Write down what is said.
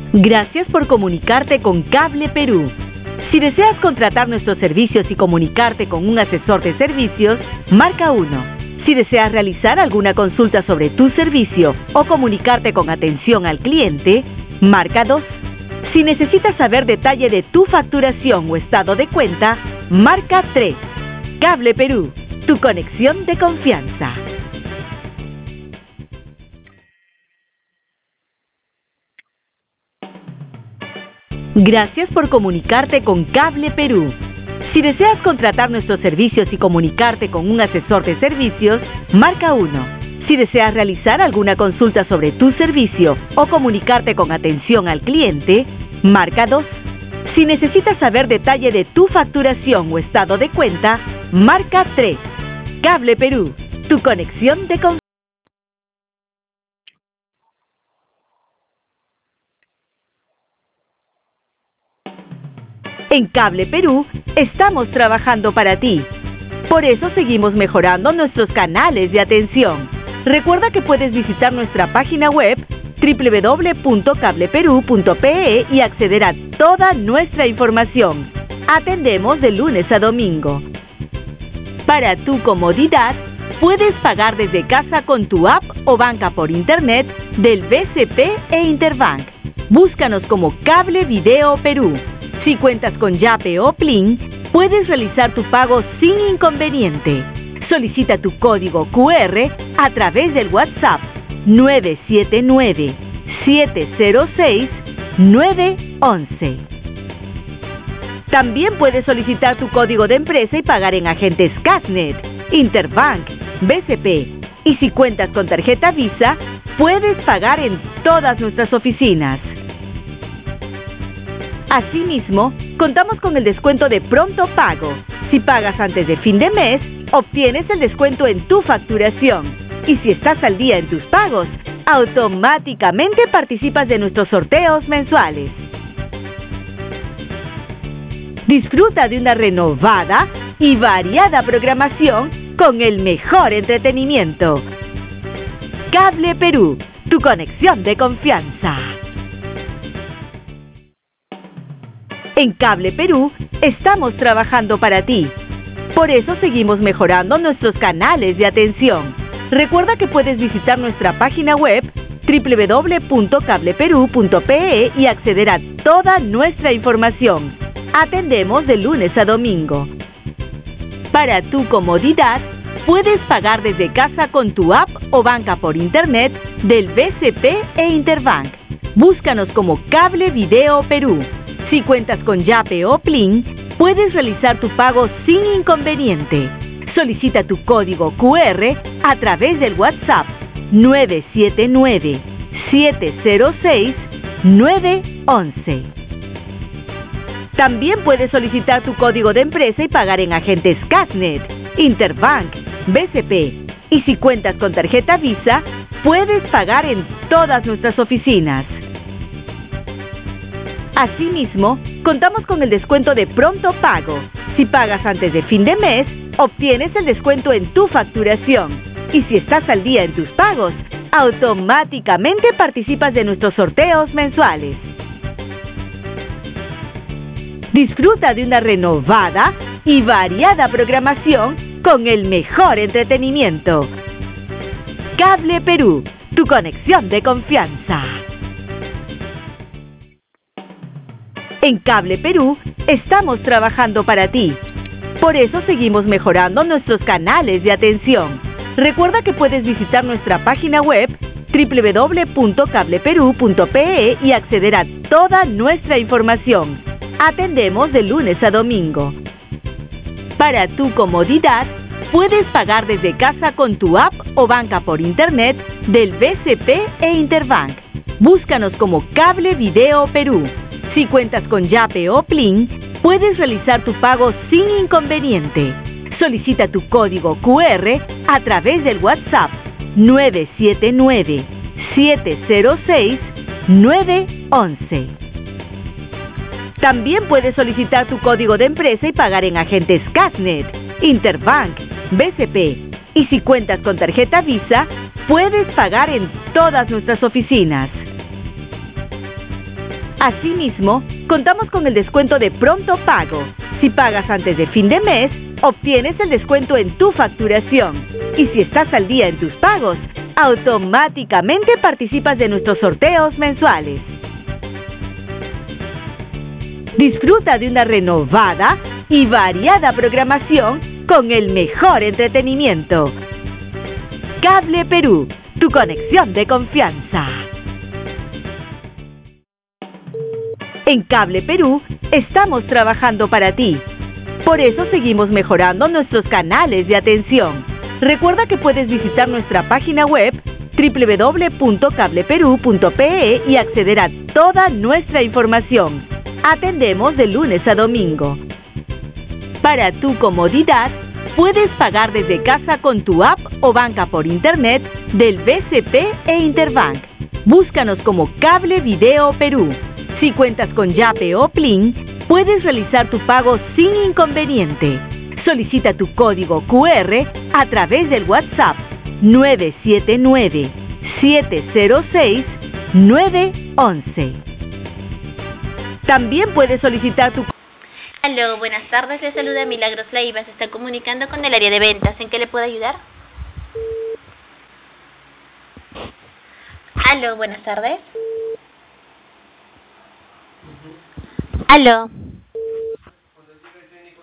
Gracias por comunicarte con Cable Perú. Si deseas contratar nuestros servicios y comunicarte con un asesor de servicios, marca 1. Si deseas realizar alguna consulta sobre tu servicio o comunicarte con atención al cliente, marca 2. Si necesitas saber detalle de tu facturación o estado de cuenta, marca 3. Cable Perú, tu conexión de confianza. Gracias por comunicarte con Cable Perú. Si deseas contratar nuestros servicios y comunicarte con un asesor de servicios, marca 1. Si deseas realizar alguna consulta sobre tu servicio o comunicarte con atención al cliente, marca 2. Si necesitas saber detalle de tu facturación o estado de cuenta, marca 3. Cable Perú, tu conexión de confianza. En Cable Perú estamos trabajando para ti. Por eso seguimos mejorando nuestros canales de atención. Recuerda que puedes visitar nuestra página web www.cableperú.pe y acceder a toda nuestra información. Atendemos de lunes a domingo. Para tu comodidad, puedes pagar desde casa con tu app o banca por internet del BCP e Interbank. Búscanos como Cable Video Perú. Si cuentas con Yape o Plin, puedes realizar tu pago sin inconveniente. Solicita tu código QR a través del WhatsApp 979-706-911. También puedes solicitar tu código de empresa y pagar en agentes Casnet, Interbank, BCP. Y si cuentas con tarjeta Visa, puedes pagar en todas nuestras oficinas. Asimismo, contamos con el descuento de pronto pago. Si pagas antes de fin de mes, obtienes el descuento en tu facturación. Y si estás al día en tus pagos, automáticamente participas de nuestros sorteos mensuales. Disfruta de una renovada y variada programación con el mejor entretenimiento. Cable Perú, tu conexión de confianza. En Cable Perú estamos trabajando para ti. Por eso seguimos mejorando nuestros canales de atención. Recuerda que puedes visitar nuestra página web www.cableperú.pe y acceder a toda nuestra información. Atendemos de lunes a domingo. Para tu comodidad, puedes pagar desde casa con tu app o banca por internet del BCP e Interbank. Búscanos como Cable Video Perú. Si cuentas con Yape o Plin, puedes realizar tu pago sin inconveniente. Solicita tu código QR a través del WhatsApp 979-706-911. También puedes solicitar tu código de empresa y pagar en agentes Casnet, Interbank, BCP. Y si cuentas con tarjeta Visa, puedes pagar en todas nuestras oficinas. Asimismo, contamos con el descuento de pronto pago. Si pagas antes de fin de mes, obtienes el descuento en tu facturación. Y si estás al día en tus pagos, automáticamente participas de nuestros sorteos mensuales. Disfruta de una renovada y variada programación con el mejor entretenimiento. Cable Perú, tu conexión de confianza. En Cable Perú estamos trabajando para ti. Por eso seguimos mejorando nuestros canales de atención. Recuerda que puedes visitar nuestra página web www.cableperú.pe y acceder a toda nuestra información. Atendemos de lunes a domingo. Para tu comodidad, puedes pagar desde casa con tu app o banca por internet del BCP e Interbank. Búscanos como Cable Video Perú. Si cuentas con Yape o Plin, puedes realizar tu pago sin inconveniente. Solicita tu código QR a través del WhatsApp 979-706-911. También puedes solicitar tu código de empresa y pagar en agentes Casnet, Interbank, BCP. Y si cuentas con tarjeta Visa, puedes pagar en todas nuestras oficinas. Asimismo, contamos con el descuento de pronto pago. Si pagas antes de fin de mes, obtienes el descuento en tu facturación. Y si estás al día en tus pagos, automáticamente participas de nuestros sorteos mensuales. Disfruta de una renovada y variada programación con el mejor entretenimiento. Cable Perú, tu conexión de confianza. En Cable Perú estamos trabajando para ti. Por eso seguimos mejorando nuestros canales de atención. Recuerda que puedes visitar nuestra página web www.cableperú.pe y acceder a toda nuestra información. Atendemos de lunes a domingo. Para tu comodidad, puedes pagar desde casa con tu app o banca por internet del BCP e Interbank. Búscanos como Cable Video Perú. Si cuentas con Yape o Plin, puedes realizar tu pago sin inconveniente. Solicita tu código QR a través del WhatsApp 979-706-911. También puedes solicitar tu... Aló, buenas tardes, le saluda Milagros Leiva, se está comunicando con el área de ventas, ¿en qué le puedo ayudar? Aló, buenas tardes. Aló.